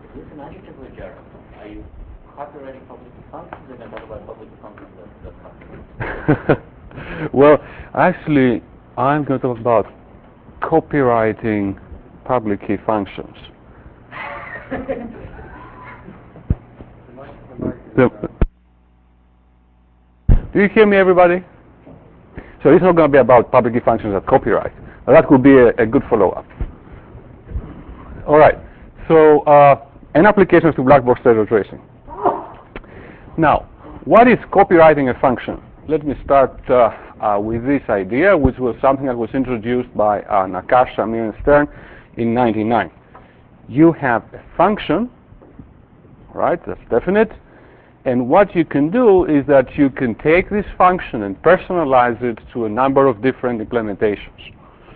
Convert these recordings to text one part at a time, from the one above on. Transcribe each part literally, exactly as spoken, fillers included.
Is this an adjective or a gerund? Are you copyrighting public key functions, and then talk about public key functions that, that copyright? Well, actually, I'm going to talk about copywriting public key functions. the, do you hear me, everybody? So it's not going to be about public key functions at copyright. But that could be a, a good follow-up. All right. So, uh, an application to Blackboard stereo tracing. Now, what is copywriting a function? Let me start uh, uh, with this idea, which was something that was introduced by uh, Nakash, Amir, and Stern in ninety-nine. You have a function, right? That's definite. And what you can do is that you can take this function and personalize it to a number of different implementations.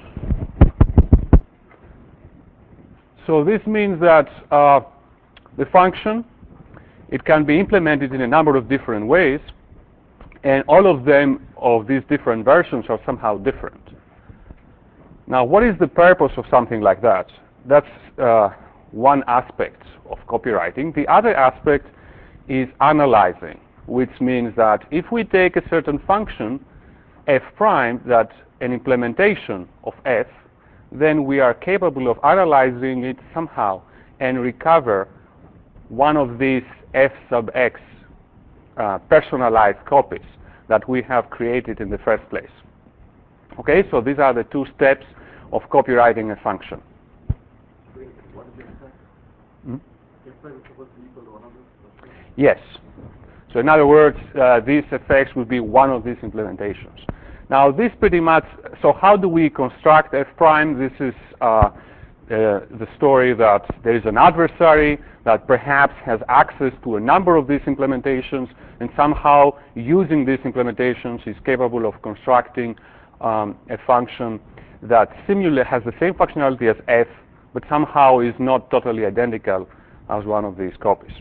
So this means that uh, the function, it can be implemented in a number of different ways, and all of them, of these different versions, are somehow different. Now, what is the purpose of something like that? That's uh, one aspect of copywriting. The other aspect is analyzing, which means that if we take a certain function, f prime, that's an implementation of f, then we are capable of analyzing it somehow and recover one of these f sub x uh, personalized copies that we have created in the first place. Okay, so these are the two steps of copywriting a function. What is the effect? Hmm? F prime is supposed to be equal to one of those? Yes. So in other words, uh, these effects would be one of these implementations. Now this pretty much, so how do we construct f prime? This is uh, uh, the story that there is an adversary that perhaps has access to a number of these implementations, and somehow using these implementations is capable of constructing um, a function that simula- has the same functionality as f, but somehow is not totally identical as one of these copies.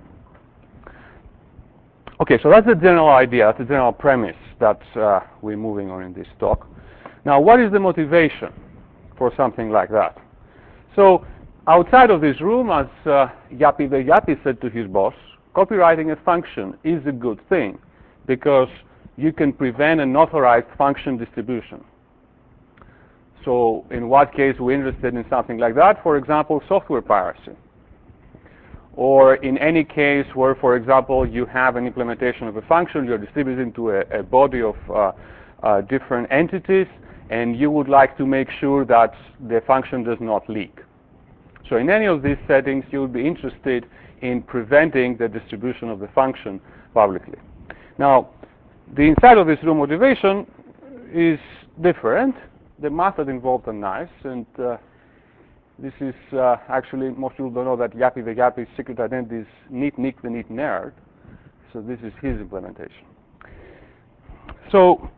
Okay, so that's the general idea, that's the general premise that uh, we're moving on in this talk. Now, what is the motivation for something like that? So, outside of this room, as uh, Yappy the Yappy said to his boss, copywriting a function is a good thing because you can prevent unauthorized function distribution. So, in what case we're interested in something like that? For example, software piracy. Or in any case where, for example, you have an implementation of a function, you're distributing to a, a body of uh, uh, different entities, and you would like to make sure that the function does not leak. So in any of these settings, you would be interested in preventing the distribution of the function publicly. Now, the inside of this room motivation is different. The method involved are nice, and uh, this is uh, actually, most people don't know that Yappy the Yappy's secret identity is Neat Nick the Neat Nerd. So this is his implementation. So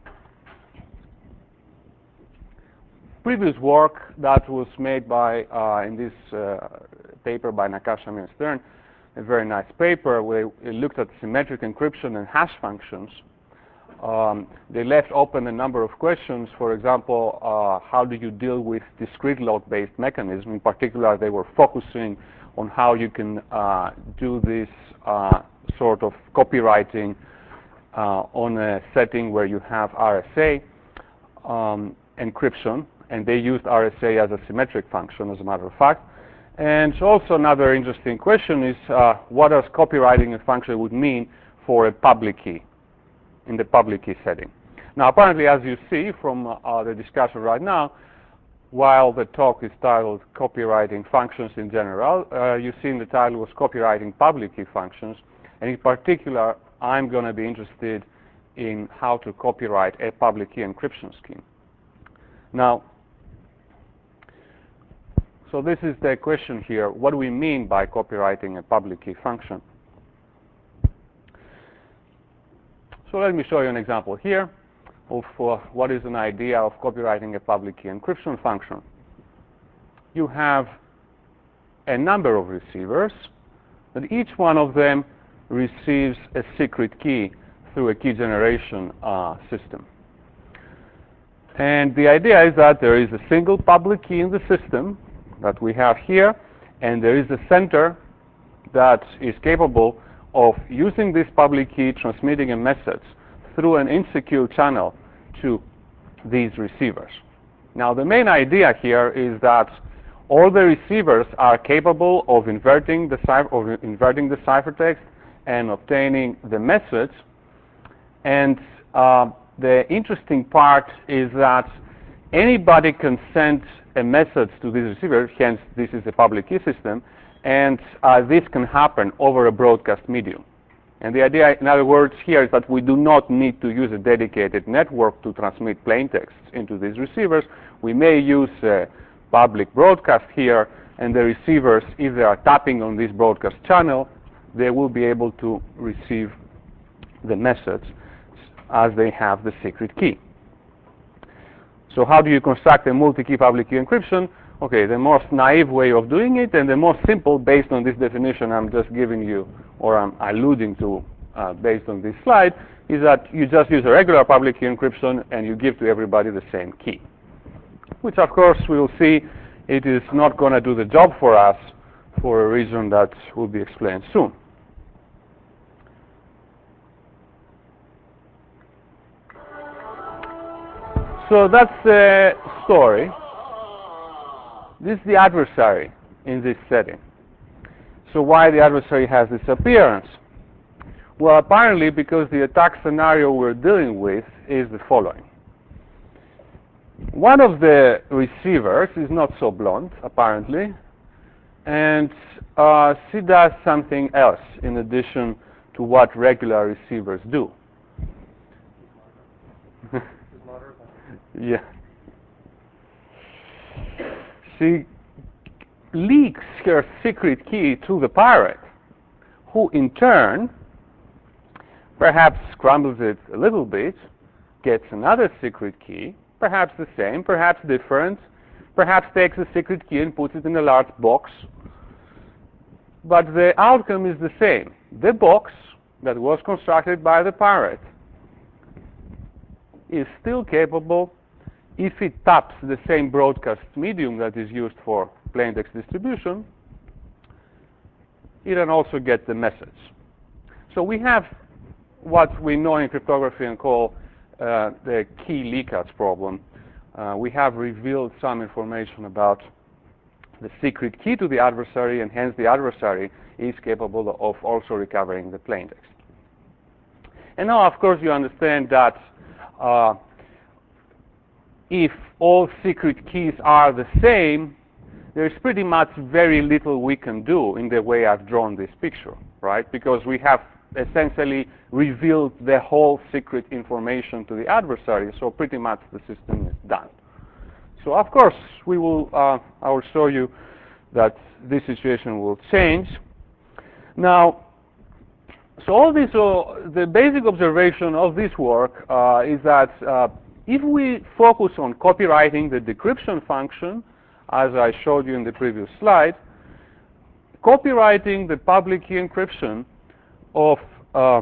previous work that was made by, uh, in this uh, paper by Nakash, Amir, and Stern, a very nice paper where it looked at symmetric encryption and hash functions. Um, they left open a number of questions. For example, uh, how do you deal with discrete load-based mechanism? In particular, they were focusing on how you can uh, do this uh, sort of copywriting uh, on a setting where you have R S A um, encryption, and they used R S A as a symmetric function, as a matter of fact. And also another interesting question is uh, what does copywriting a function would mean for a public key, in the public key setting. Now, apparently, as you see from uh, the discussion right now, while the talk is titled Copywriting Functions in General, uh, you see in the title was Copywriting Public Key Functions, and in particular, I'm going to be interested in how to copyright a public key encryption scheme. Now, so this is the question here, what do we mean by copywriting a public key function? So let me show you an example here of uh, what is an idea of copywriting a public key encryption function. You have a number of receivers, and each one of them receives a secret key through a key generation uh, system. And the idea is that there is a single public key in the system that we have here, and there is a center that is capable of using this public key, transmitting a message through an insecure channel to these receivers. Now, the main idea here is that all the receivers are capable of inverting the cipher, of inverting the ciphertext and obtaining the message. And uh, the interesting part is that anybody can send a message to this receiver, hence this is a public key system, and uh, this can happen over a broadcast medium. And the idea, in other words, here is that we do not need to use a dedicated network to transmit plain text into these receivers. We may use a public broadcast here, and the receivers, if they are tapping on this broadcast channel, they will be able to receive the message as they have the secret key. So how do you construct a multi-key public key encryption? Okay, the most naive way of doing it, and the most simple, based on this definition I'm just giving you, or I'm alluding to uh, based on this slide, is that you just use a regular public key encryption and you give to everybody the same key. Which, of course, we will see it is not going to do the job for us for a reason that will be explained soon. So that's the story. This is the adversary in this setting. So why the adversary has this appearance? Well, apparently because the attack scenario we're dealing with is the following. One of the receivers is not so blunt, apparently, and uh, she does something else in addition to what regular receivers do. Yeah. She leaks her secret key to the pirate, who in turn perhaps scrambles it a little bit, gets another secret key, perhaps the same, perhaps different, perhaps takes the secret key and puts it in a large box. But the outcome is the same. The box that was constructed by the pirate is still capable, if it taps the same broadcast medium that is used for plain text distribution, it can also get the message. So we have what we know in cryptography and call uh, the key leakage problem. Uh, we have revealed some information about the secret key to the adversary, and hence the adversary is capable of also recovering the plain text. And now, of course, you understand that uh, if all secret keys are the same, there's pretty much very little we can do in the way I've drawn this picture, right? Because we have essentially revealed the whole secret information to the adversary, so pretty much the system is done. So of course, we will, uh, I will show you that this situation will change. Now, so all this, uh, the basic observation of this work uh, is that uh, if we focus on copywriting the decryption function, as I showed you in the previous slide, copywriting the public key encryption of uh,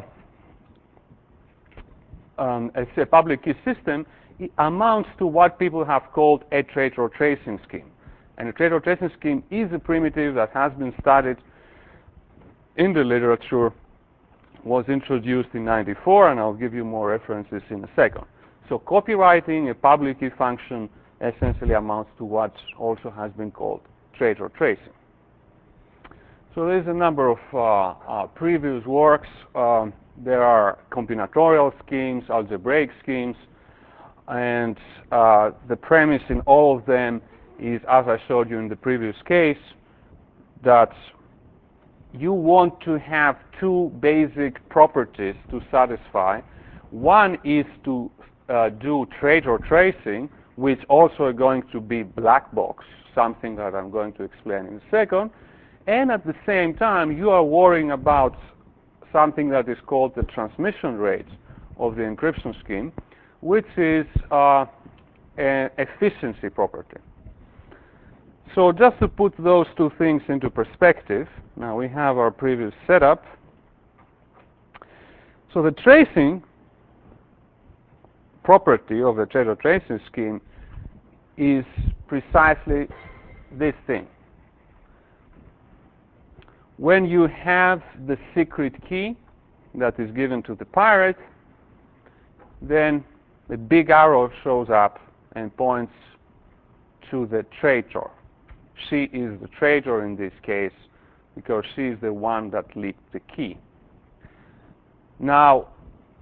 um, a public key system, it amounts to what people have called a traitor tracing scheme. And a traitor tracing scheme is a primitive that has been studied in the literature, was introduced in ninety-four, and I'll give you more references in a second. So copywriting a public key function essentially amounts to what also has been called traitor tracing. So there's a number of uh, uh, previous works. Um, there are combinatorial schemes, algebraic schemes, and uh, the premise in all of them is, as I showed you in the previous case, that you want to have two basic properties to satisfy. One is to uh, do traitor tracing, which also are going to be black box, something that I'm going to explain in a second. And at the same time, you are worrying about something that is called the transmission rate of the encryption scheme, which is uh, an efficiency property. So just to put those two things into perspective, now we have our previous setup. So the tracing property of the traitor tracing scheme is precisely this thing. when you have the secret key that is given to the pirate, then the big arrow shows up and points to the traitor. She is the traitor in this case because she is the one that leaked the key. Now,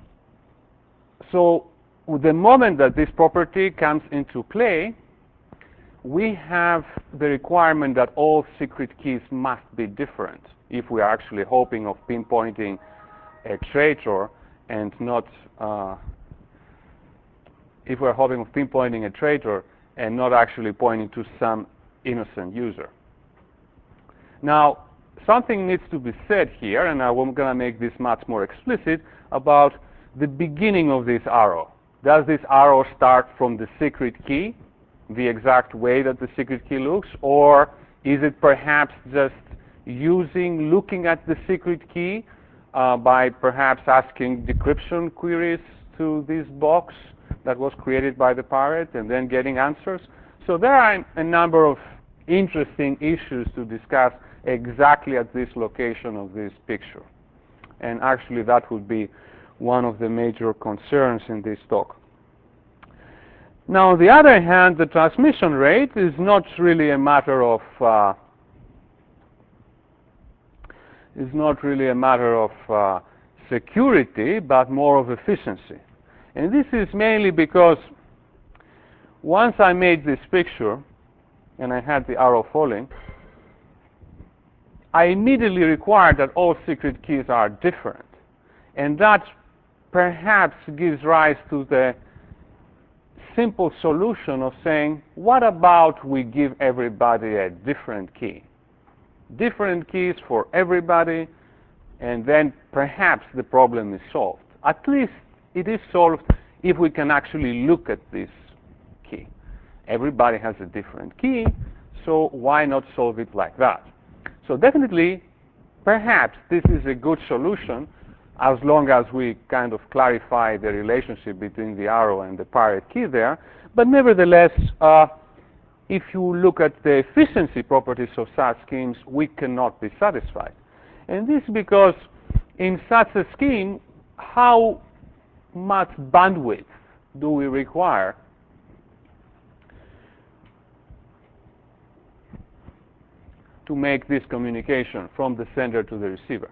so the moment that this property comes into play, we have the requirement that all secret keys must be different if we are actually hoping of pinpointing a traitor and not uh, if we're hoping of pinpointing a traitor and not actually pointing to some innocent user. Now, something needs to be said here, and I'm going to make this much more explicit, about the beginning of this arrow. Does this arrow start from the secret key, the exact way that the secret key looks, or is it perhaps just using, looking at the secret key uh, by perhaps asking decryption queries to this box that was created by the pirate and then getting answers? So there are a number of interesting issues to discuss exactly at this location of this picture. And actually that would be one of the major concerns in this talk. Now, on the other hand, the transmission rate is not really a matter of uh, is not really a matter of uh, security, but more of efficiency. And this is mainly because once I made this picture and I had the arrow falling, I immediately required that all secret keys are different. And that perhaps gives rise to the simple solution of saying, what about we give everybody a different key? Different keys for everybody, and then perhaps the problem is solved. At least it is solved if we can actually look at this key. Everybody has a different key, so why not solve it like that? So definitely, perhaps this is a good solution as long as we kind of clarify the relationship between the arrow and the pirate key there. But nevertheless, uh, if you look at the efficiency properties of such schemes, we cannot be satisfied. And this is because in such a scheme, how much bandwidth do we require to make this communication from the sender to the receiver?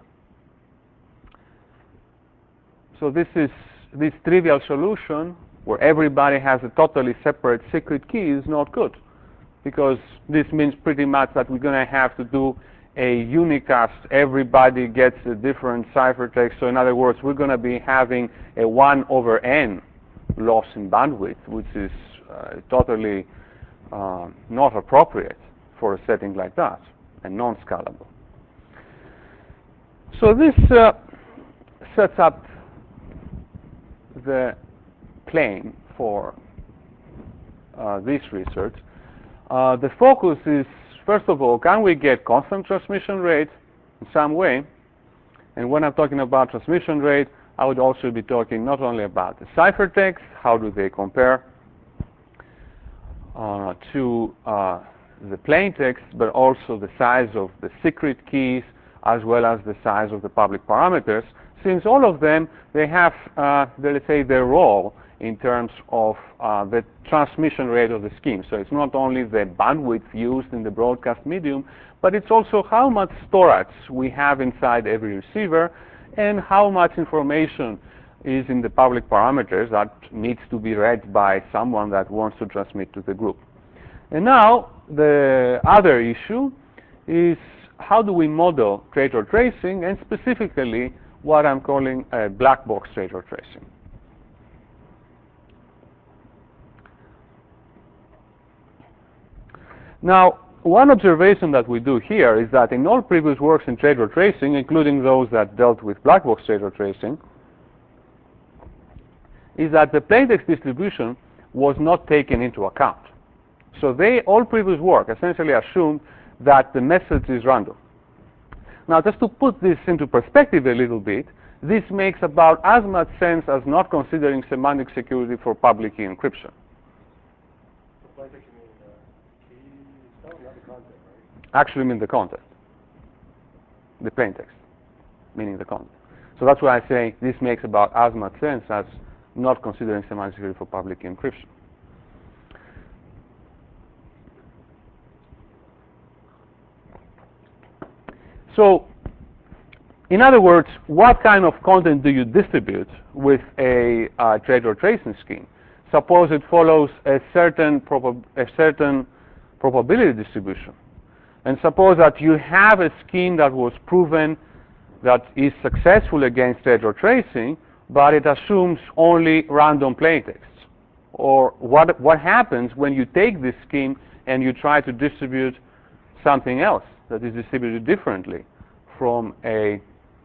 So this is this trivial solution where everybody has a totally separate secret key is not good, because this means pretty much that we're going to have to do a unicast. Everybody gets a different ciphertext. So in other words, we're going to be having a one over n loss in bandwidth, which is uh, totally uh, not appropriate for a setting like that and non-scalable. So this uh, sets up the claim for uh, this research. Uh, the focus is, first of all, can we get constant transmission rate in some way? And when I'm talking about transmission rate, I would also be talking not only about the ciphertext, how do they compare uh, to uh, the plain text, but also the size of the secret keys as well as the size of the public parameters, since all of them, they have, uh, let's say, their role in terms of uh, the transmission rate of the scheme. So it's not only the bandwidth used in the broadcast medium, but it's also how much storage we have inside every receiver and how much information is in the public parameters that needs to be read by someone that wants to transmit to the group. And now, the other issue is how do we model traitor tracing, and specifically what I'm calling a black box traitor tracing. Now, one observation that we do here is that in all previous works in traitor tracing, including those that dealt with black box traitor tracing, is that the plaintext distribution was not taken into account. So they, all previous work essentially assumed that the message is random. Now, just to put this into perspective a little bit, this makes about as much sense as not considering semantic security for public key encryption. Actually mean the content. the plaintext, meaning the content. So that's why I say this makes about as much sense as not considering semantic security for public key encryption. So, in other words, what kind of content do you distribute with a uh, traitor tracing scheme? Suppose it follows a certain, proba a certain probability distribution. And suppose that you have a scheme that was proven that is successful against traitor tracing, but it assumes only random plaintexts. Or what, what happens when you take this scheme and you try to distribute something else that is distributed differently from a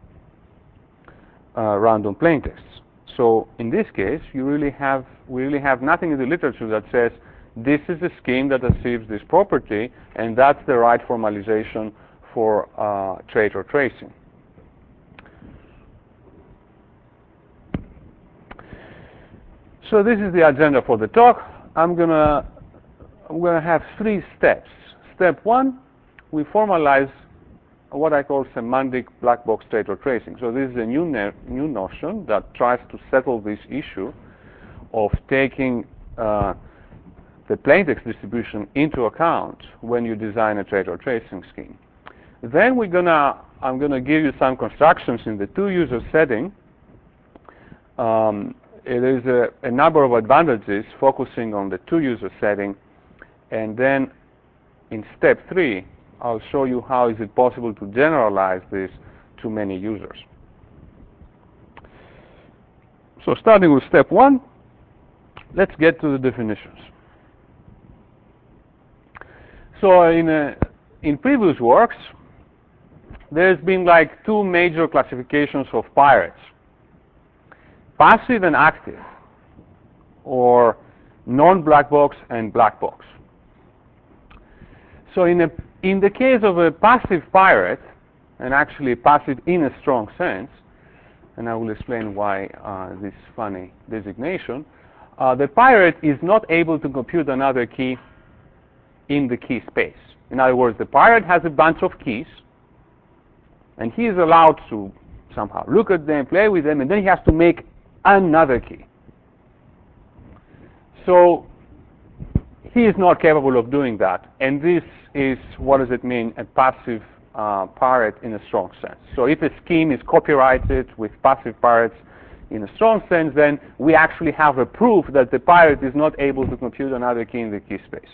uh, random plaintext? So in this case, you really have, we really have nothing in the literature that says this is a scheme that achieves this property, and that's the right formalization for uh, traitor tracing. So this is the agenda for the talk. I'm gonna, I'm gonna have three steps. Step one, we formalize what I call semantic black box traitor tracing. So this is a new, new notion that tries to settle this issue of taking uh, the plaintext distribution into account when you design a traitor tracing scheme. Then we're gonna, I'm gonna give you some constructions in the two-user setting. Um, it is a, a number of advantages focusing on the two-user setting, and then in step three, I'll show you how is it possible to generalize this to many users. So starting with step one, let's get to the definitions. So in, uh, in previous works, there's been like two major classifications of pirates: passive and active, or non-black box and black box. So in, a, in the case of a passive pirate, and actually passive in a strong sense, and I will explain why uh, this funny designation, uh, the pirate is not able to compute another key in the key space. In other words, the pirate has a bunch of keys, and he is allowed to somehow look at them, play with them, and then he has to make another key. So he is not capable of doing that, and this is, what does it mean, a passive uh, pirate in a strong sense. So if a scheme is copyrighted with passive pirates in a strong sense, then we actually have a proof that the pirate is not able to compute another key in the key space.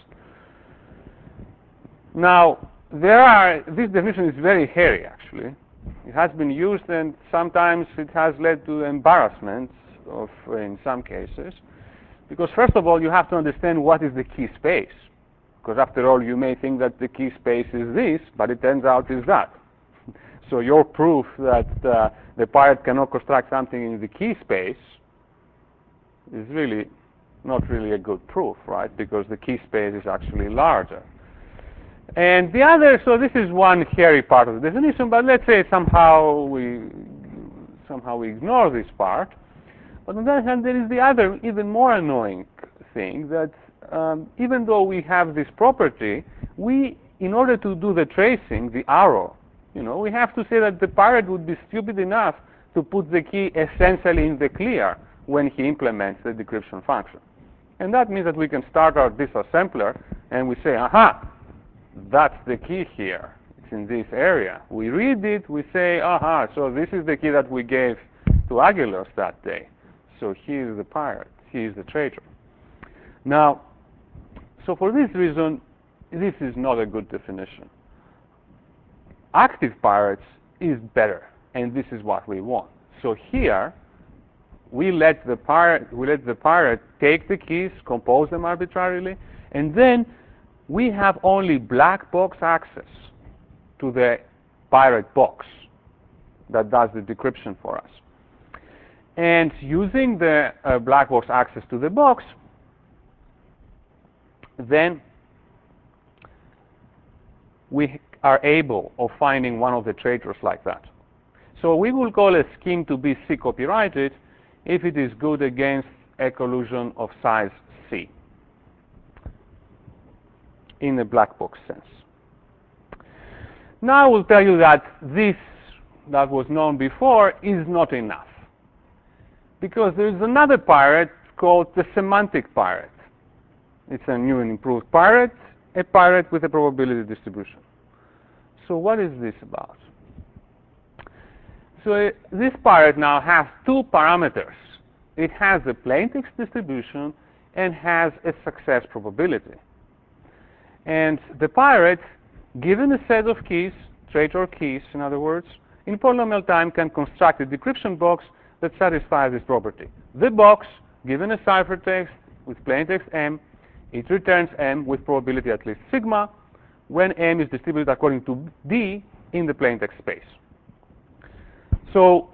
Now, there are, this definition is very hairy, actually. It has been used, and sometimes it has led to embarrassment of, in some cases. Because first of all, you have to understand what is the key space. Because after all, you may think that the key space is this, but it turns out is that. So your proof that uh, the pirate cannot construct something in the key space is really not really a good proof, right? Because the key space is actually larger. And the other, so this is one hairy part of the definition, but let's say somehow we somehow we ignore this part. But on the other hand, there is the other, even more annoying thing, that um, even though we have this property, we, in order to do the tracing, the arrow, you know, we have to say that the pirate would be stupid enough to put the key essentially in the clear when he implements the decryption function. And that means that we can start our disassembler and we say, aha, that's the key here. It's in this area. We read it, we say, aha, so this is the key that we gave to Aggelos that day. So he is the pirate, he is the traitor. Now, so for this reason, this is not a good definition. Active pirates is better, and this is what we want. So here, we let the pirate, we let the pirate take the keys, compose them arbitrarily, and then we have only black box access to the pirate box that does the decryption for us. And using the uh, black box access to the box, then we are able of finding one of the traitors like that. So we will call a scheme to be C copyrighted if it is good against a collusion of size C in the black box sense. Now I will tell you that this that was known before is not enough. Because there is another pirate called the semantic pirate. It's a new and improved pirate, a pirate with a probability distribution. So what is this about? So uh, this pirate now has two parameters. It has a plaintext distribution and has a success probability. And the pirate, given a set of keys, traitor keys in other words, in polynomial time can construct a decryption box that satisfies this property. The box, given a ciphertext with plaintext M, it returns M with probability at least sigma when M is distributed according to D in the plaintext space. So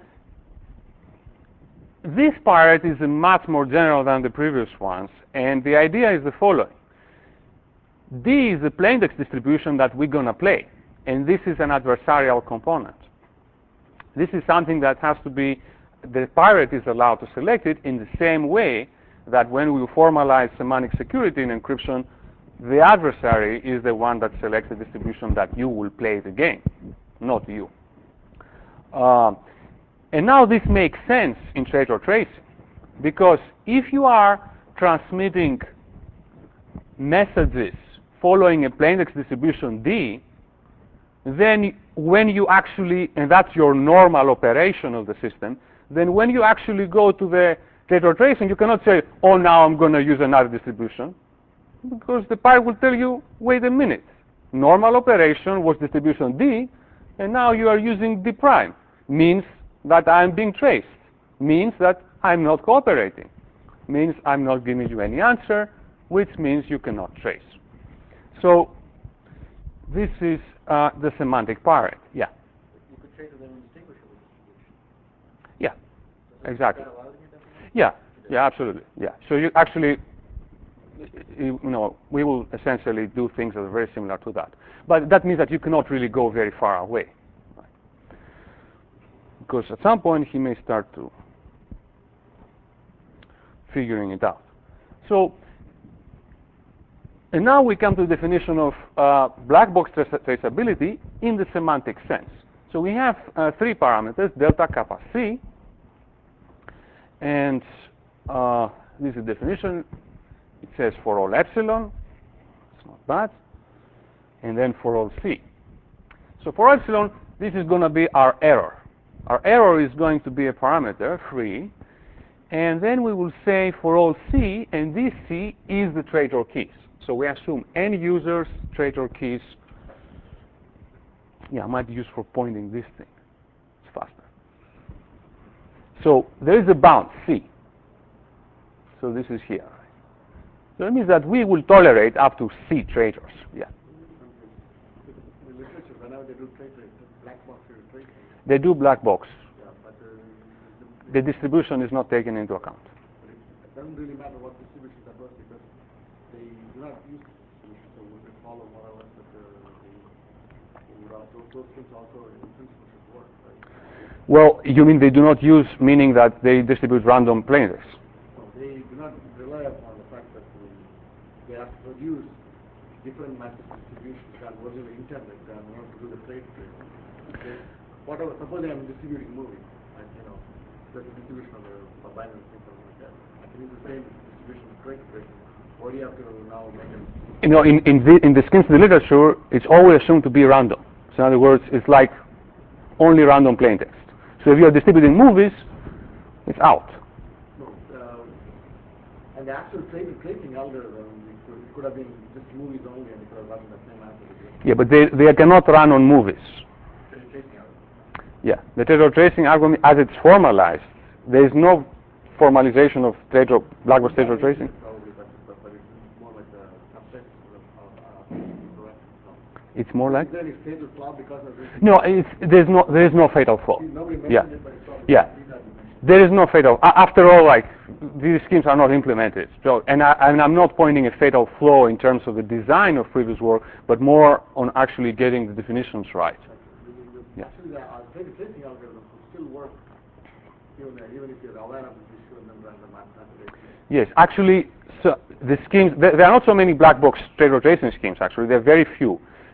this pirate is much more general than the previous ones, and the idea is the following. D is the plaintext distribution that we're going to play, and this is an adversarial component. This is something that has to be, the pirate is allowed to select it in the same way that when we formalize semantic security in encryption, the adversary is the one that selects the distribution that you will play the game, not you. Uh, and now this makes sense in traitor tracing, because if you are transmitting messages following a plaintext distribution D, then when you actually, and that's your normal operation of the system, then when you actually go to the traitor tracing, you cannot say, oh, now I'm going to use another distribution, because the pirate will tell you, wait a minute, normal operation was distribution D, and now you are using D prime, means that I'm being traced, means that I'm not cooperating, means I'm not giving you any answer, which means you cannot trace. So this is uh, the semantic pirate. Yeah. You could trace them indistinguishable. Yeah. Exactly. Is that allowed in your definition? Yeah. Yeah. Absolutely. Yeah. So you actually, you know, we will essentially do things that are very similar to that. But that means that you cannot really go very far away, right? Because at some point he may start to figuring it out. So. And now we come to the definition of uh, black box trace traceability in the semantic sense. So we have uh, three parameters, delta, kappa, c. And uh, this is the definition. It says for all epsilon, it's not bad. And then for all c. So for epsilon, this is going to be our error. Our error is going to be a parameter, free. And then we will say for all c, and this c is the traitor keys. So we assume n users, traitor keys. Yeah, I might use for pointing this thing. It's faster. So there is a bound, C. So this is here. So it means that we will tolerate up to C traitors. Yeah. In the literature, whenever they do traitor, black box traitor. They do black box. Yeah, but uh, The distribution is not taken into account. but it doesn't really matter what distribution that was because they do not use distribution, so we can follow more or less that the, the, would also, those things also in principle should work, right? Well, you mean they do not use, meaning that they distribute random plaintext? So they do not rely upon the fact that the, they have to produce different matrix distributions than originally intended than in order to do the trade trade. Okay? Whatever, suppose I'm distributing movies, and you know, there's a distribution of a, a binary thing, something like that. I can use the same distribution of trade trade. Or do you have to now make it? You know, in, in, the, in the schemes in the literature, it's always assumed to be random. So in other words, it's like only random plaintext. So if you're distributing movies, it's out. No. Uh, and the actual trade tracing algorithm, it could, it could have been just movies only, and it could have gotten the same answer. Yeah, but they, they cannot run on movies. Trade tracing algorithm. Yeah, the traitor tracing algorithm, as it's formalized, there is no formalization of traitor, black box traitor tracing. Probably, but, but, but it's more like a subset of, of, of correct. No. It's more like? Is there any fatal flaw because of this? No, it's, there's no, there is no fatal flaw. Nobody mentioned Yeah, it, but it's probably yeah. There is no fatal. a- After all, like these schemes are not implemented. So, and, I, and I'm not pointing a fatal flaw in terms of the design of previous work, but more on actually getting the definitions right. Yeah. Actually, the uh, trade tracing algorithm will still work even, uh, even if you're aware of this issue and then run the math. Yes, actually, so the schemes, there, there are not so many black box traitor tracing schemes, actually. There are very few.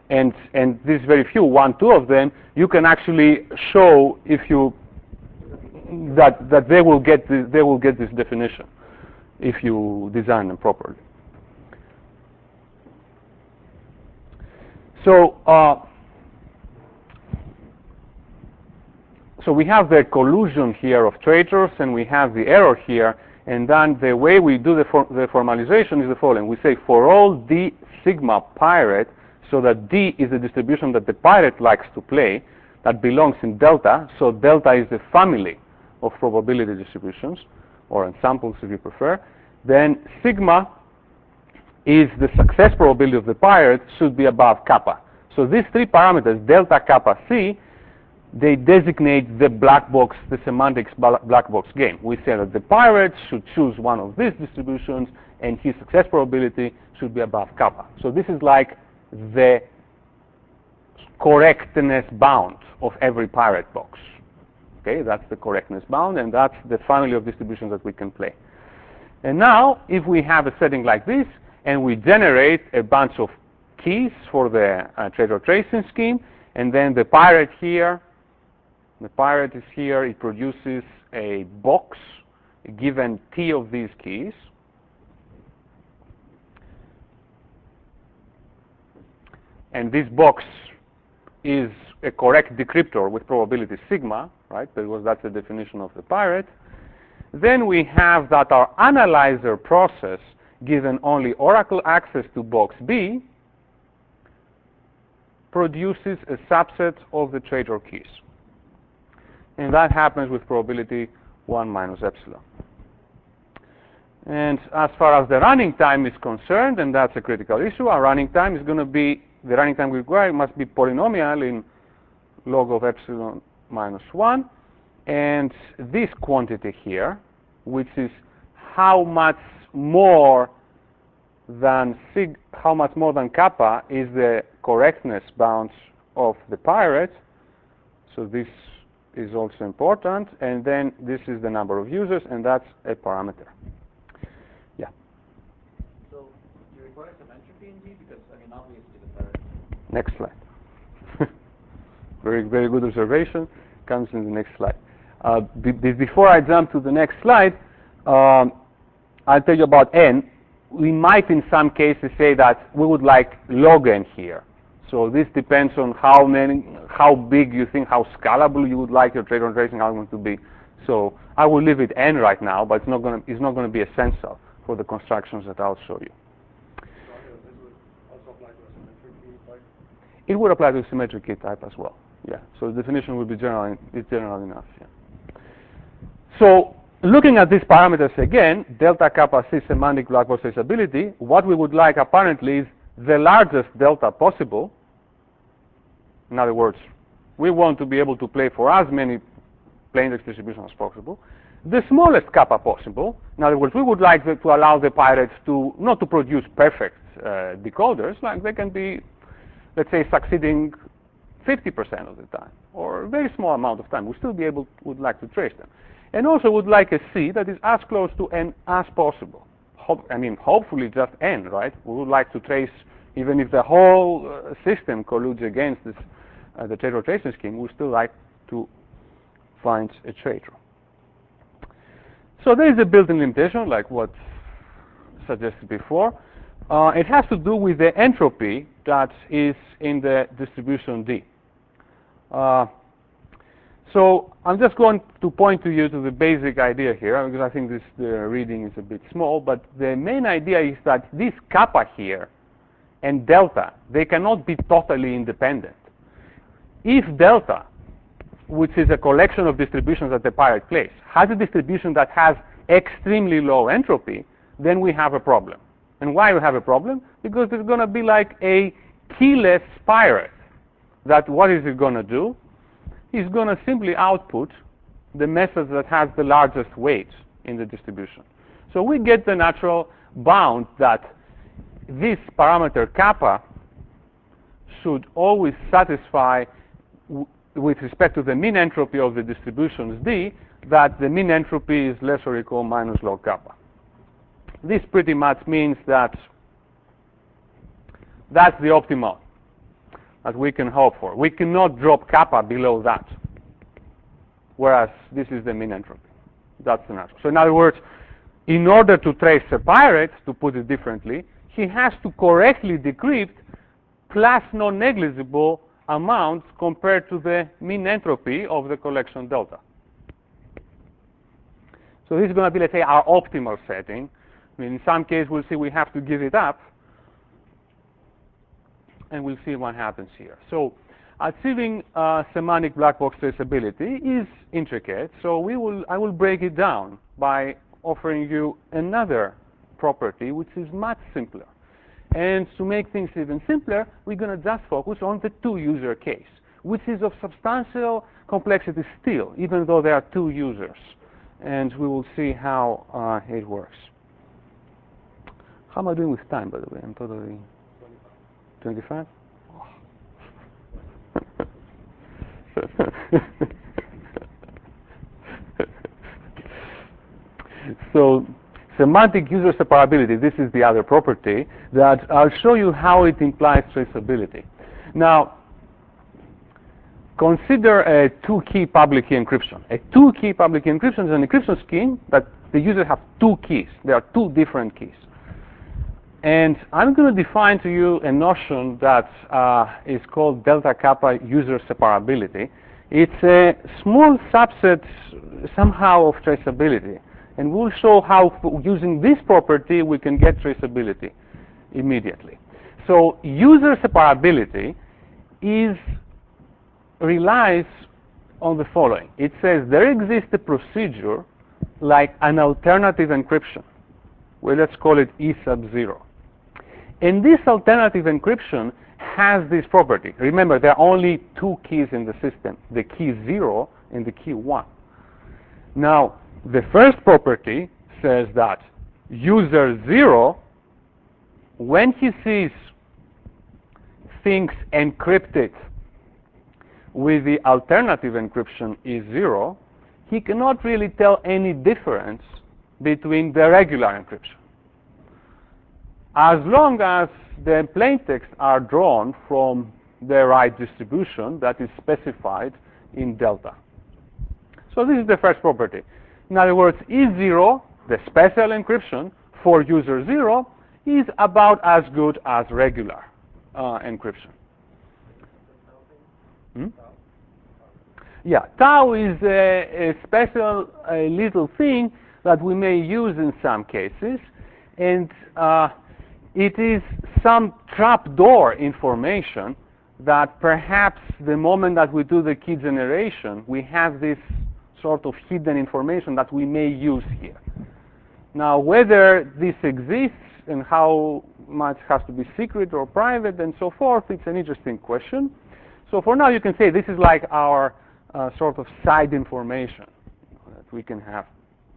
and and these very few, one, two of them, you can actually show if you that that they will get this, they will get this definition if you design them properly. So uh, so we have the collusion here of traitors, and we have the error here, and then the way we do the, for, the formalization is the following. We say for all d sigma pirate, so that D is the distribution that the pirate likes to play, that belongs in delta, so delta is the family of probability distributions, or ensamples if you prefer, then sigma is the success probability of the pirate should be above kappa. So these three parameters, delta, kappa, c, they designate the black box, the semantics black box game. We say that the pirate should choose one of these distributions, and his success probability should be above kappa. So this is like the correctness bound of every pirate box. Okay, that's the correctness bound, and that's the family of distributions that we can play. And now, if we have a setting like this, and we generate a bunch of keys for the uh, traitor tracing scheme, and then the pirate here, the pirate is here, it produces a box given T of these keys. And this box is a correct decryptor with probability sigma, right? Because that's the definition of the pirate. Then we have that our analyzer process, given only oracle access to box B, produces a subset of the traitor keys. And that happens with probability one minus epsilon. And as far as the running time is concerned, and that's a critical issue, our running time is going to be, the running time we require must be polynomial in log of epsilon minus one. And this quantity here, which is how much more than sig, how much more than kappa is the correctness bounds of the pirate. So this is also important. And then this is the number of users, and that's a parameter. Yeah. So do you require some entropy in D? Because I mean, obviously the pirate. Next slide. very, very good observation. Comes in the next slide. Uh, be before I jump to the next slide, um, I'll tell you about n. We might in some cases say that we would like log n here. So this depends on how many, how big you think, how scalable you would like your traitor tracing algorithm to be. So I will leave it n right now, but it's not going to, it's not going to be essential for the constructions that I'll show you. It would apply to a symmetric key type as well. Yeah. So the definition would be general, it's general enough. Yeah. So looking at these parameters again, delta kappa c semantic black box traceability, what we would like apparently is the largest delta possible. In other words, we want to be able to play for as many plain text distributions as possible. The smallest kappa possible. In other words, we would like the, to allow the pirates to not to produce perfect uh, decoders, like they can be, let's say, succeeding fifty percent of the time, or a very small amount of time. We'll still be able, would like to trace them. And also would like a C that is as close to n as possible. Hope, I mean, hopefully just n, right? We would like to trace, even if the whole uh, system colludes against this, uh, the traitor tracing scheme, we still like to find a traitor. So there is a built-in limitation, like what suggested before. Uh, it has to do with the entropy that is in the distribution D. Uh, so I'm just going to point to you to the basic idea here, because I think this the reading is a bit small, but the main idea is that this kappa here and delta, they cannot be totally independent. If delta, which is a collection of distributions that the pirate plays, has a distribution that has extremely low entropy, then we have a problem. And why we have a problem? Because it's going to be like a keyless pirate. That what is it going to do? It's going to simply output the message that has the largest weight in the distribution. So we get the natural bound that this parameter kappa should always satisfy, w with respect to the mean entropy of the distributions D, that the mean entropy is less or equal minus log kappa. This pretty much means that that's the optimal. that we can hope for. We cannot drop kappa below that, whereas this is the mean entropy. That's the natural. So in other words, in order to trace a pirate, to put it differently, he has to correctly decrypt plus non-negligible amounts compared to the mean entropy of the collection delta. So this is going to be, let's say, our optimal setting. I mean, in some case, we'll see we have to give it up, and we'll see what happens here. So achieving uh, semantic black box traceability is intricate, so we will, I will break it down by offering you another property which is much simpler. And to make things even simpler, we're going to just focus on the two-user case, which is of substantial complexity still, even though there are two users. And we will see how uh, it works. How am I doing with time, by the way? I'm totally... twenty-five? So, semantic user separability, this is the other property that I'll show you how it implies traceability. Now, consider a two-key public key encryption. A two-key public key encryption is an encryption scheme that the user has two keys. There are two different keys. And I'm going to define to you a notion that uh, is called delta kappa user separability. It's a small subset somehow of traceability. And we'll show how, using this property, we can get traceability immediately. So user separability is, relies on the following. It says there exists a procedure like an alternative encryption. Well, let's call it E sub zero. And this alternative encryption has this property. Remember, there are only two keys in the system, the key zero and the key one. Now, the first property says that user zero, when he sees things encrypted with the alternative encryption E zero, he cannot really tell any difference between the regular encryption, as long as the plaintext are drawn from the right distribution that is specified in delta. So this is the first property. In other words, E zero, the special encryption for user zero, is about as good as regular uh, encryption. Hmm? Yeah, tau is a, a special a little thing that we may use in some cases, and uh, it is some trapdoor information that perhaps the moment that we do the key generation, we have this sort of hidden information that we may use here. Now, whether this exists and how much has to be secret or private and so forth, it's an interesting question. So for now, you can say this is like our uh, sort of side information that we can have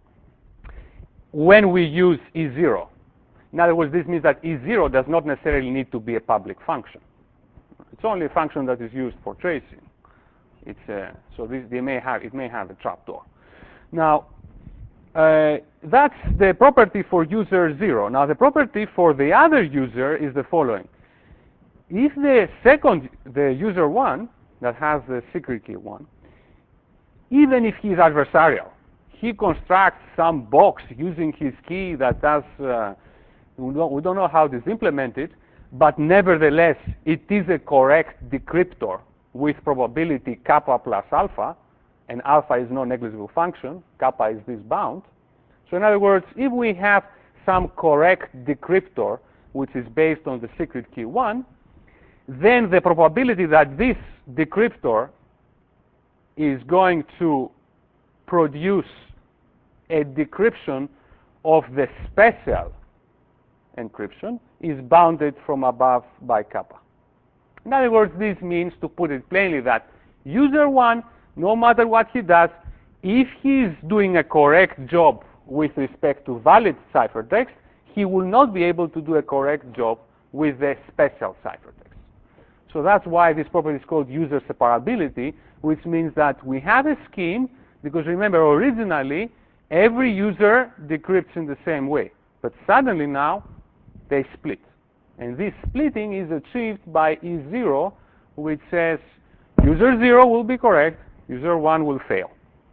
when we use E zero. In other words, this means that E zero does not necessarily need to be a public function. It's only a function that is used for tracing. It's uh, so this, they may have, it may have a trapdoor. Now, uh, that's the property for user zero. Now, the property for the other user is the following. If the second, the user one, that has the secret key one, even if he is adversarial, he constructs some box using his key that does, uh, we, don't, we don't know how it is implemented, but nevertheless, it is a correct decryptor with probability kappa plus alpha, and alpha is no negligible function, kappa is this bound. So in other words, if we have some correct decryptor, which is based on the secret key one, then the probability that this decryptor is going to produce a decryption of the special encryption is bounded from above by kappa. In other words, this means, to put it plainly, that user one, no matter what he does, if he is doing a correct job with respect to valid ciphertext, he will not be able to do a correct job with the special ciphertext. So that's why this property is called user separability, which means that we have a scheme, because remember, originally, every user decrypts in the same way. But suddenly now, they split. And this splitting is achieved by E zero, which says user zero will be correct, user one will fail.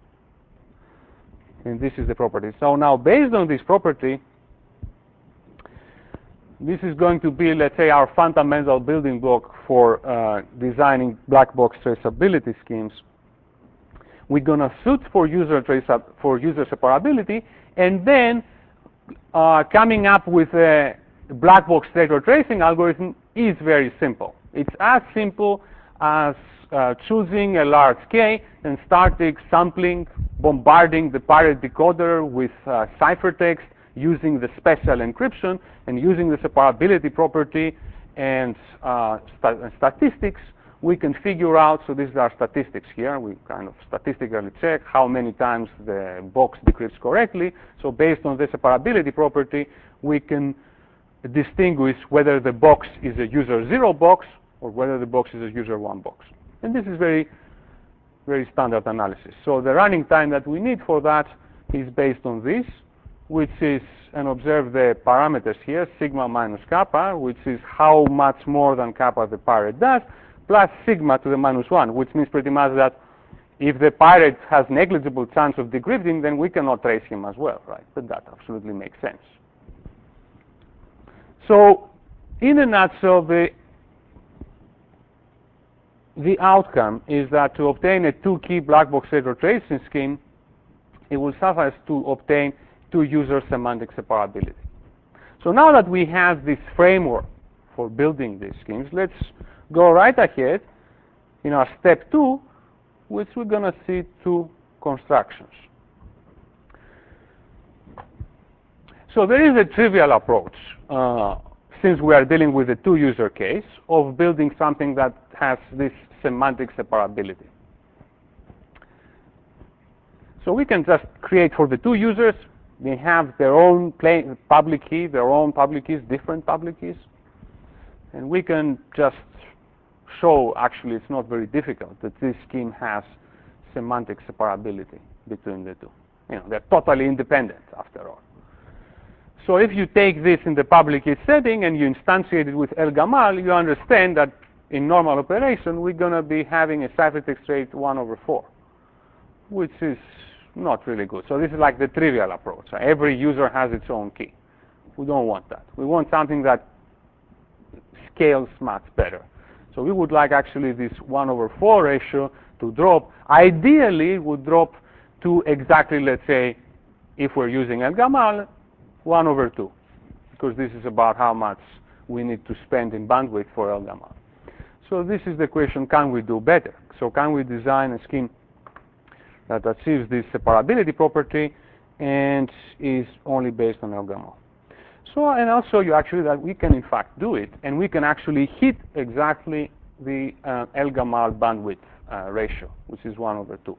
And this is the property. So now, based on this property, this is going to be, let's say, our fundamental building block for uh, designing black box traceability schemes. We're going to suit for user trace for user separability, and then uh, coming up with a black box traitor tracing algorithm is very simple. It's as simple as uh, choosing a large K and starting sampling, bombarding the pirate decoder with uh, ciphertext, using the special encryption and using the separability property and uh, st statistics. We can figure out, so these are statistics here, we kind of statistically check how many times the box decrypts correctly. So based on the separability property, we can distinguish whether the box is a user zero box or whether the box is a user one box. And this is very, very standard analysis. So the running time that we need for that is based on this, which is, and observe the parameters here, sigma minus kappa, which is how much more than kappa the pirate does, plus sigma to the minus one, which means pretty much that if the pirate has negligible chance of decrypting, then we cannot trace him as well, right? But that absolutely makes sense. So, in a nutshell, the, the outcome is that to obtain a two-key black box traitor tracing scheme, it will suffice to obtain two-user semantic separability. So now that we have this framework for building these schemes, let's go right ahead in our step two, which we're going to see two constructions. So there is a trivial approach, uh, since we are dealing with a two-user case, of building something that has this semantic separability. So we can just create for the two users, they have their own plain public key, their own public keys, different public keys, and we can just show, actually it's not very difficult, that this scheme has semantic separability between the two. You know, they're totally independent after all. So if you take this in the public key setting and you instantiate it with El Gamal, you understand that in normal operation we're going to be having a ciphertext rate one over four, which is not really good. So this is like the trivial approach. So every user has its own key. We don't want that. We want something that scales much better. So we would like actually this one over four ratio to drop. Ideally, it would drop to exactly, let's say, if we're using El Gamal, one over two, because this is about how much we need to spend in bandwidth for El Gamal. So this is the question, can we do better? So can we design a scheme that achieves this separability property and is only based on El Gamal? So, and I'll show you actually that we can in fact do it, and we can actually hit exactly the uh, El Gamal bandwidth uh, ratio, which is one over two.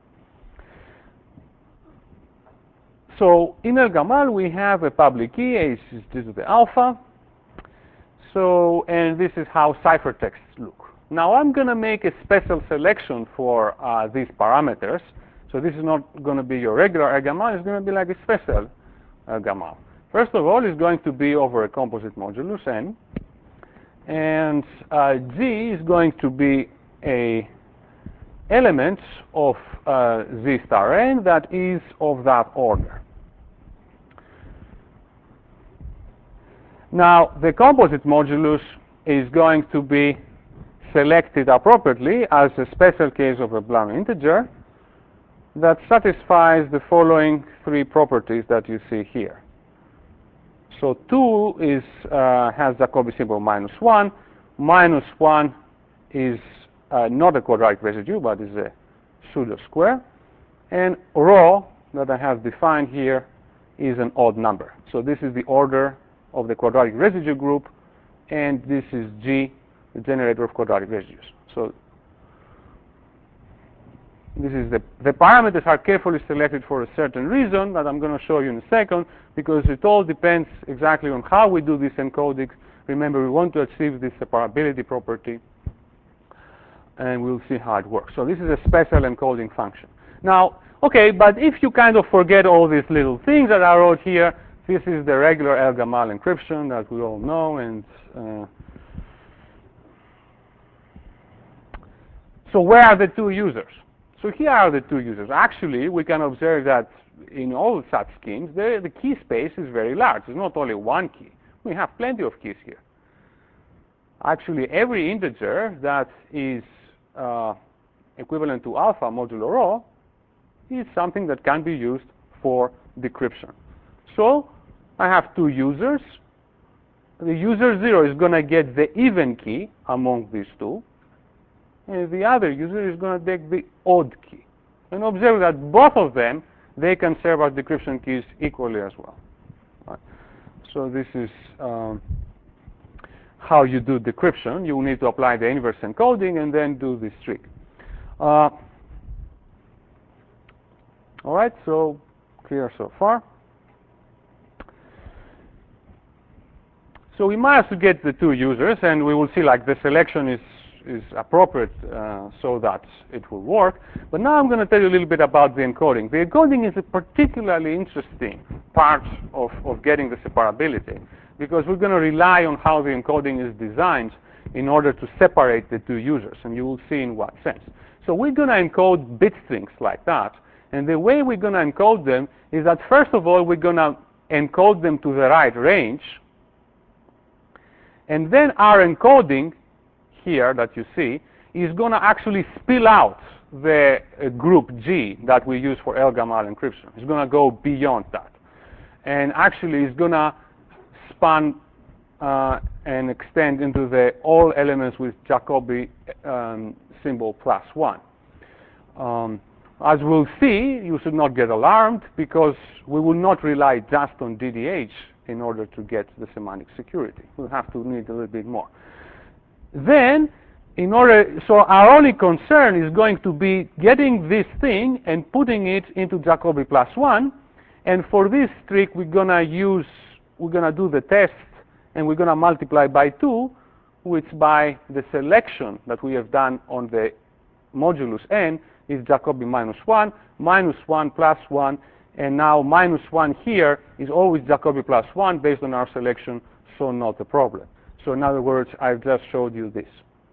So in El Gamal we have a public key, is this is the alpha. So, and this is how ciphertexts look. Now I'm going to make a special selection for uh, these parameters. So this is not going to be your regular El Gamal, it's going to be like a special El Gamal. First of all, it's going to be over a composite modulus n, and uh, G is going to be a element of uh, Z star n that is of that order. Now, the composite modulus is going to be selected appropriately as a special case of a Blount integer that satisfies the following three properties that you see here. So two is, uh, has Jacobi symbol minus one. Minus one is uh, not a quadratic residue, but is a pseudo square. And rho that I have defined here is an odd number. So this is the order of the quadratic residue group, and this is G, the generator of quadratic residues. So this is the, the parameters are carefully selected for a certain reason that I'm going to show you in a second, because it all depends exactly on how we do this encoding. Remember, we want to achieve this separability property, and we'll see how it works. So this is a special encoding function. Now, okay, but if you kind of forget all these little things that I wrote here, this is the regular El Gamal encryption that we all know, and uh, So where are the two users? So here are the two users. Actually, we can observe that in all such schemes, the, the key space is very large. It's not only one key. We have plenty of keys here. Actually, every integer that is uh, equivalent to alpha modulo rho is something that can be used for decryption. So I have two users. The user zero is going to get the even key among these two, and the other user is going to take the odd key. And observe that both of them, they can serve as decryption keys equally as well. Right. So this is um, how you do decryption. You need to apply the inverse encoding and then do this trick. Uh, all right, so clear so far. So we managed to get the two users, and we will see like the selection is, is appropriate uh, so that it will work. But now I'm going to tell you a little bit about the encoding. The encoding is a particularly interesting part of, of getting the separability, because we're going to rely on how the encoding is designed in order to separate the two users, and you will see in what sense. So we're going to encode bit strings like that, and the way we're going to encode them is that first of all we're going to encode them to the right range, and then our encoding here that you see is going to actually spill out the uh, group G that we use for Elgamal encryption. It's going to go beyond that, and actually it's going to span uh, and extend into the all elements with Jacobi um, symbol plus one. Um, as we'll see, you should not get alarmed, because we will not rely just on D D H in order to get the semantic security. We'll have to need a little bit more. Then, in order, so our only concern is going to be getting this thing and putting it into Jacobi plus one. And for this trick, we're going to use, we're going to do the test, and we're going to multiply by two, which by the selection that we have done on the modulus n is Jacobi minus one, minus one plus one, and now minus one here is always Jacobi plus one based on our selection, so not a problem. So in other words, I've just showed you this.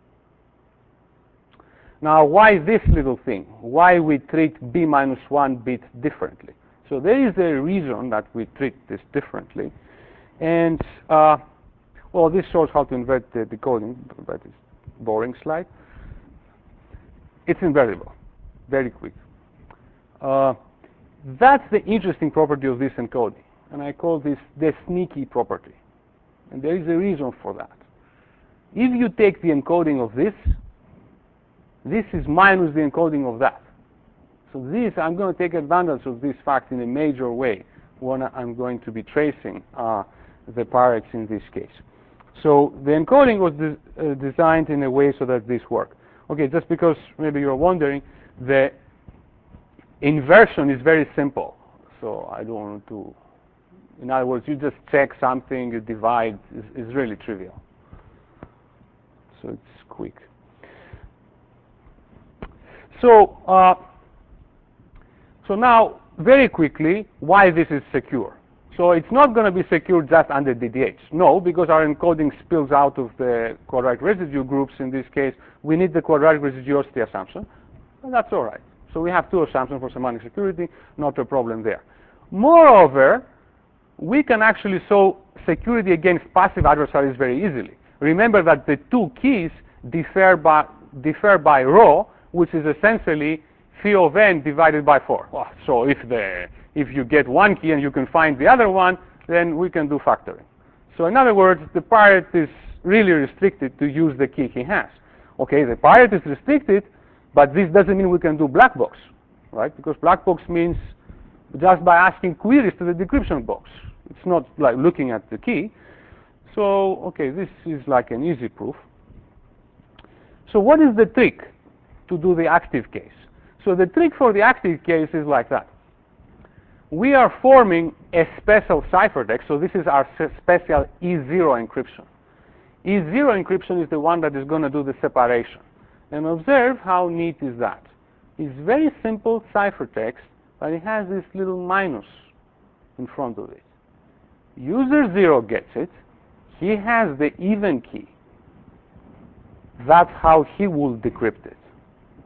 Now, why this little thing? Why we treat b minus one bit differently? So there is a reason that we treat this differently. And, uh, well, this shows how to invert the decoding, but it's a boring slide. It's invertible, very quick. Uh, that's the interesting property of this encoding. And I call this the sneaky property. And there is a reason for that. If you take the encoding of this, this is minus the encoding of that. So this, I'm going to take advantage of this fact in a major way when I'm going to be tracing uh, the Pyrex in this case. So the encoding was de uh, designed in a way so that this worked. Okay, just because maybe you're wondering, the inversion is very simple. So I don't want to, in other words, you just check something, you divide, it's, it's really trivial. So it's quick. So, uh, so now, very quickly, why this is secure. So it's not going to be secure just under D D H. No, because our encoding spills out of the quadratic residue groups. In this case, we need the quadratic residuosity assumption, and that's all right. So we have two assumptions for semantic security, not a problem there. Moreover, we can actually show security against passive adversaries very easily. Remember that the two keys differ by, differ by rho, which is essentially phi of n divided by four. Well, so if, the, if you get one key and you can find the other one, then we can do factoring. So in other words, the pirate is really restricted to use the key he has. Okay, the pirate is restricted, but this doesn't mean we can do black box, right? Because black box means just by asking queries to the decryption box. It's not like looking at the key. So, okay, this is like an easy proof. So what is the trick to do the active case? So the trick for the active case is like that. We are forming a special ciphertext. So this is our special E zero encryption. E zero encryption is the one that is going to do the separation. And observe how neat is that. It's very simple ciphertext, but it has this little minus in front of it. User zero gets it. He has the even key. That's how he will decrypt it.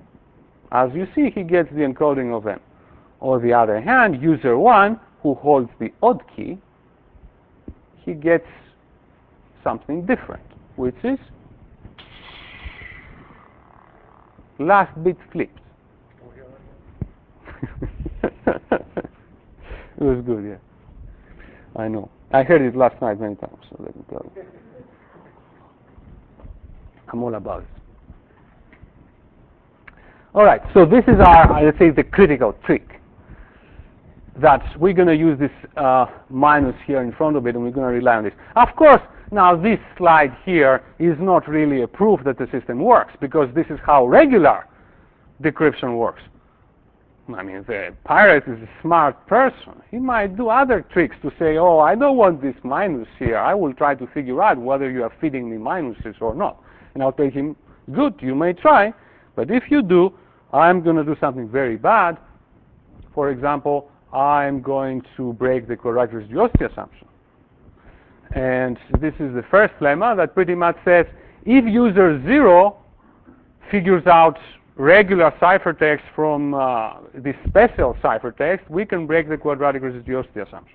As you see, he gets the encoding of m. On the other hand, user one, who holds the odd key, he gets something different, which is last bit flipped. It was good, yeah. I know. I heard it last night many times, so let me tell you. I'm all about it. All right, so this is our, let's say, the critical trick. That we're going to use this uh, minus here in front of it, and we're going to rely on this. Of course, now this slide here is not really a proof that the system works, because this is how regular decryption works. I mean, the pirate is a smart person. He might do other tricks to say, oh, I don't want this minus here. I will try to figure out whether you are feeding me minuses or not. And I'll tell him, good, you may try, but if you do, I'm going to do something very bad. For example, I'm going to break the quadratic religiosity assumption. And this is the first lemma that pretty much says, if user zero figures out regular ciphertext from uh, this special ciphertext, we can break the quadratic religiosity assumption.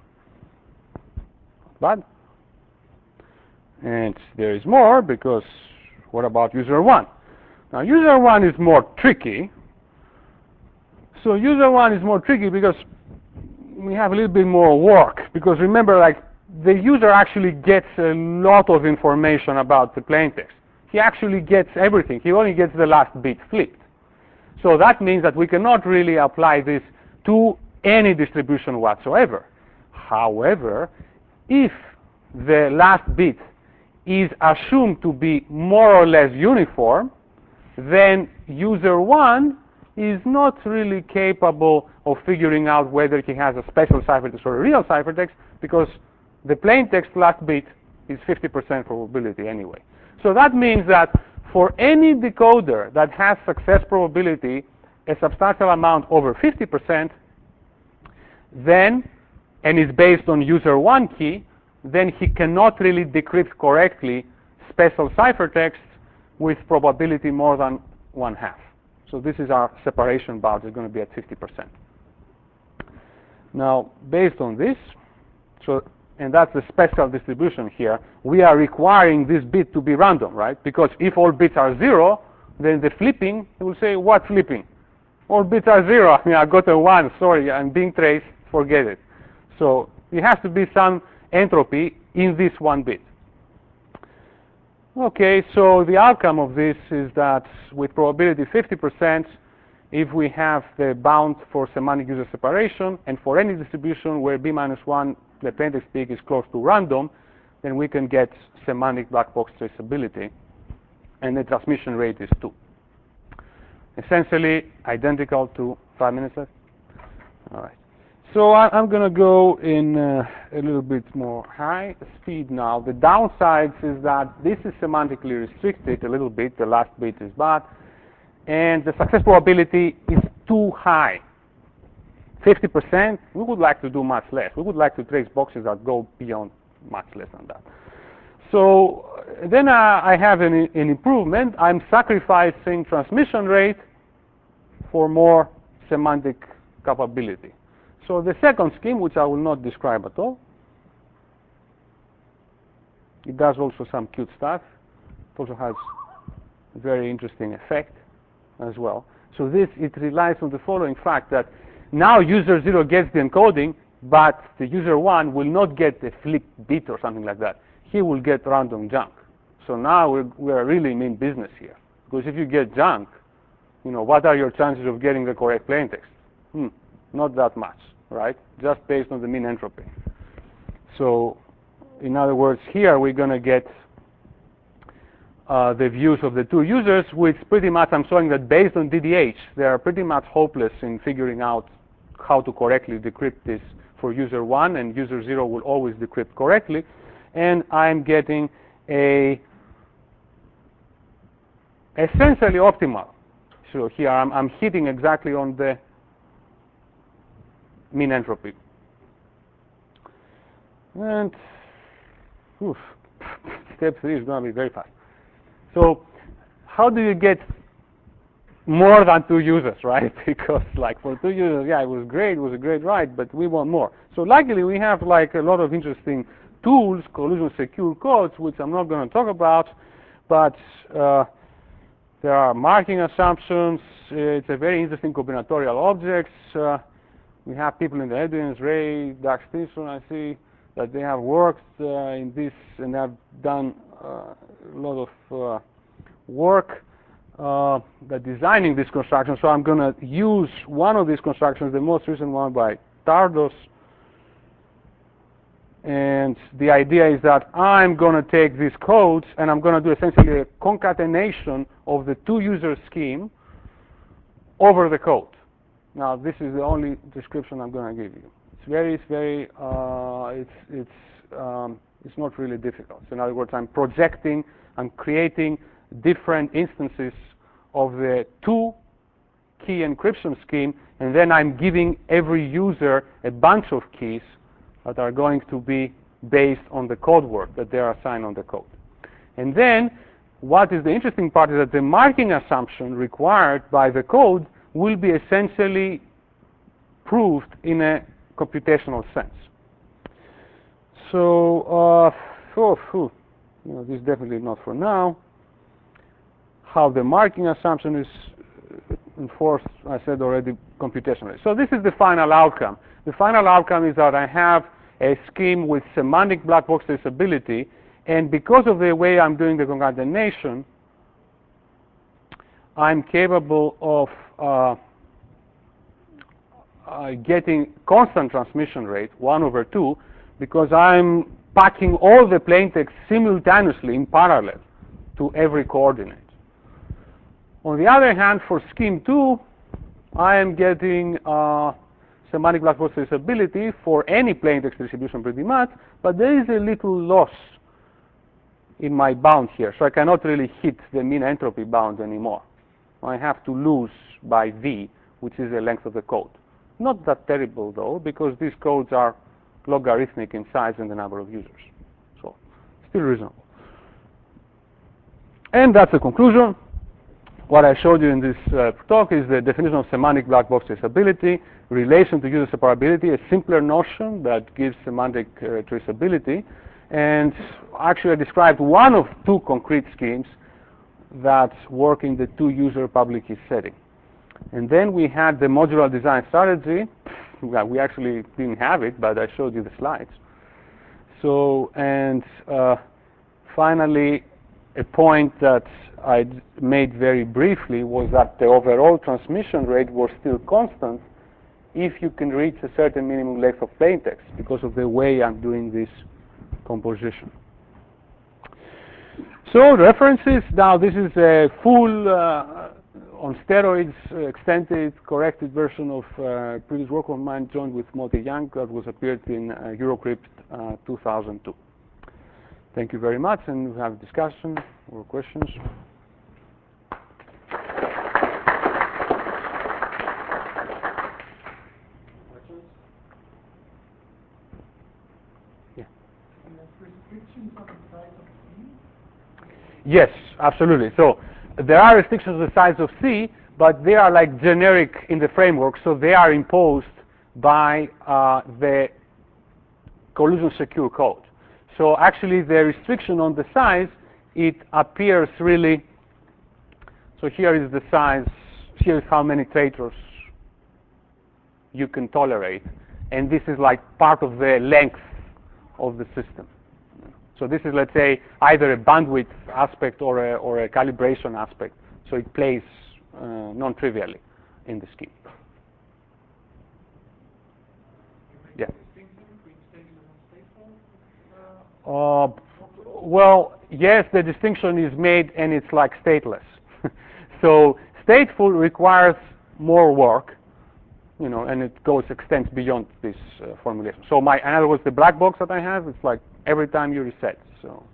But, and there is more, because what about user one? Now, user one is more tricky. So user one is more tricky because we have a little bit more work. Because remember, like, the user actually gets a lot of information about the plaintext. He actually gets everything. He only gets the last bit flipped. So that means that we cannot really apply this to any distribution whatsoever. However, if the last bit is assumed to be more or less uniform, then user one is not really capable of figuring out whether he has a special ciphertext or a real ciphertext, because the plaintext last bit is fifty percent probability anyway. So that means that for any decoder that has success probability a substantial amount over fifty percent, then, and is based on user one key, then he cannot really decrypt correctly special ciphertext with probability more than one half. So this is our separation bound. It's going to be at fifty percent. Now, based on this, so and that's the special distribution here, we are requiring this bit to be random, right? Because if all bits are zero, then the flipping, it will say, what flipping? All bits are zero. I mean, I got a one, sorry, I'm being traced, forget it. So it has to be some entropy in this one bit. Okay, so the outcome of this is that with probability fifty percent, if we have the bound for semantic user separation, and for any distribution where b minus one, the plaintext peak is close to random, then we can get semantic black box traceability, and the transmission rate is two. Essentially identical to five minutes left. All right. So I, I'm going to go in uh, a little bit more high speed now. The downsides is that this is semantically restricted a little bit. The last bit is bad. And the success probability is too high. fifty percent, we would like to do much less. We would like to trace boxes that go beyond much less than that. So then uh, I have an, an improvement. I'm sacrificing transmission rate for more semantic capability. So the second scheme, which I will not describe at all, it does also some cute stuff. It also has a very interesting effect as well. So this, it relies on the following fact that now user zero gets the encoding, but the user one will not get the flip bit or something like that. He will get random junk. So now we're, we're really in business here. Because if you get junk, you know, what are your chances of getting the correct plaintext? Hmm, not that much, right? Just based on the mean entropy. So in other words, here we're going to get uh, the views of the two users, which pretty much I'm showing that based on D D H, they are pretty much hopeless in figuring out how to correctly decrypt this for user one, and user zero will always decrypt correctly. And I'm getting a essentially optimal. So here I'm, I'm hitting exactly on the mean entropy. And oof, step three is going to be very fast. So how do you get more than two users, right? Because like for two users, yeah, it was great, it was a great write, but we want more. So luckily we have like a lot of interesting tools, collision secure codes, which I'm not going to talk about, but uh, there are marking assumptions. It's a very interesting combinatorial objects. Uh, we have people in the audience, Ray, Doug Stinson, I see that they have worked uh, in this and have done uh, a lot of uh, work uh, that designing this construction. So I'm going to use one of these constructions, the most recent one by Tardos. And the idea is that I'm going to take these codes and I'm going to do essentially a concatenation of the two-user scheme over the code. Now, this is the only description I'm going to give you. It's very, it's very, uh, it's, it's, um, it's not really difficult. So in other words, I'm projecting, I'm creating different instances of the two-key encryption scheme, and then I'm giving every user a bunch of keys that are going to be based on the code word that they are assigned on the code. And then what is the interesting part is that the marking assumption required by the code will be essentially proved in a computational sense. So, uh, oh, oh, you know, this is definitely not for now. How the marking assumption is enforced, I said already, computationally. So this is the final outcome. The final outcome is that I have a scheme with semantic black box traceability, and because of the way I'm doing the concatenation, I'm capable of uh, uh, getting constant transmission rate, one over two, because I'm packing all the plaintext simultaneously in parallel to every coordinate. On the other hand, for scheme two, I am getting uh, semantic black box traceability for any plaintext distribution pretty much, but there is a little loss in my bound here, so I cannot really hit the mean entropy bound anymore. I have to lose by V, which is the length of the code. Not that terrible though, because these codes are logarithmic in size and the number of users. So, still reasonable. And that's the conclusion. What I showed you in this uh, talk is the definition of semantic black box traceability, relation to user separability, a simpler notion that gives semantic uh, traceability. And actually I described one of two concrete schemes that work in the two-user public key setting. And then we had the modular design strategy. Well, we actually didn't have it, but I showed you the slides. So, and uh, finally, a point that I made very briefly was that the overall transmission rate was still constant if you can reach a certain minimum length of plaintext because of the way I'm doing this composition. So references, now this is a full, uh, on steroids, uh, extended, corrected version of uh, previous work of mine joined with Moti Young that was appeared in uh, Eurocrypt uh, two thousand two. Thank you very much, and we have discussion or questions. Questions? Yeah. Restrictions on the size of C? Yes, absolutely. So there are restrictions on the size of C, but they are like generic in the framework, so they are imposed by uh, the collision secure code. So actually the restriction on the size, it appears really, so here is the size, here is how many traitors you can tolerate, and this is like part of the length of the system. So this is, let's say, either a bandwidth aspect or a, or a calibration aspect, so it plays uh, non-trivially in the scheme. Yeah. Uh, well, yes, the distinction is made, and it's like stateless. So stateful requires more work, you know, and it goes extends beyond this uh, formulation. So my, in other words, the black box that I have, it's like every time you reset. So